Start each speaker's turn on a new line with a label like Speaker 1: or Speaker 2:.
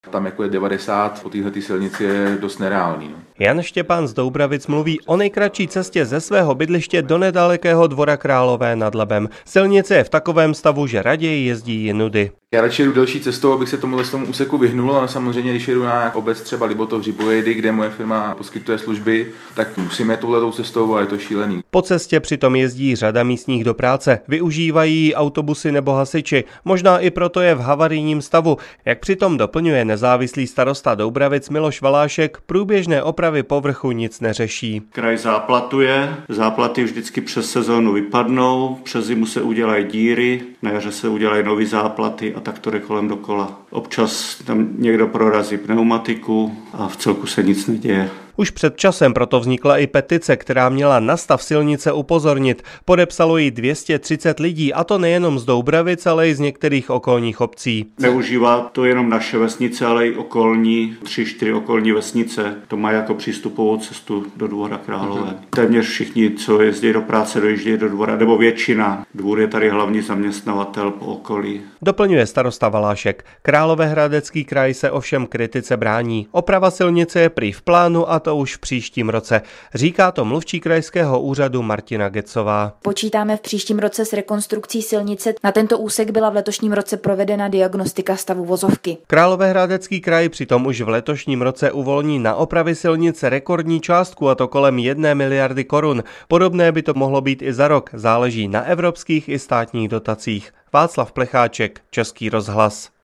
Speaker 1: Tam jako je 90 po této silnici je dost nereálný.
Speaker 2: Jan Štěpán z Doubravic mluví o nejkratší cestě ze svého bydliště do nedalekého Dvora Králové nad Labem. Silnice je v takovém stavu, že raději jezdí jinudy.
Speaker 1: Já radši jdu delší cestou, abych se tomu úseku vyhnul, ale samozřejmě, když jedu na obec třeba Libotov, Řibojedy, kde moje firma poskytuje služby, tak musíme touhletou cestou a je to šílený.
Speaker 2: Po cestě přitom jezdí řada místních do práce, využívají autobusy nebo hasiči, možná i proto je v havarijním stavu. Jak přitom doplňuje nezávislý starosta Doubravic Miloš Valášek, průběžné opravy povrchu nic neřeší.
Speaker 3: Kraj záplatuje, záplaty vždycky přes sezónu vypadnou, přes zimu se udělají díry, na jaře se udělají nový záplaty a tak to jde kolem dokola. Občas tam někdo prorazí pneumatiku a v celku se nic neděje.
Speaker 2: Už před časem proto vznikla i petice, která měla na stav silnice upozornit. Podepsalo ji 230 lidí, a to nejenom z Doubravic, ale i z některých okolních obcí.
Speaker 3: Neužívá to jenom naše vesnice, ale i okolní, 3-4 okolní vesnice. To má jako přístupovou cestu do Dvora Králové. Téměř všichni, co jezdí do práce, dojíždějí do Dvora, nebo většina. Dvůr je tady hlavní zaměstnavatel po okolí.
Speaker 2: Doplňuje starosta Valášek. Královéhradecký kraj se ovšem kritice brání. Oprava silnice je prý v plánu, a to už v příštím roce. Říká to mluvčí krajského úřadu Martina Gecová.
Speaker 4: Počítáme v příštím roce s rekonstrukcí silnice. Na tento úsek byla v letošním roce provedena diagnostika stavu vozovky.
Speaker 2: Královéhradecký kraj přitom už v letošním roce uvolní na opravy silnice rekordní částku, a to kolem 1 miliardy korun. Podobné by to mohlo být i za rok. Záleží na evropských i státních dotacích. Václav Plecháček, Český rozhlas.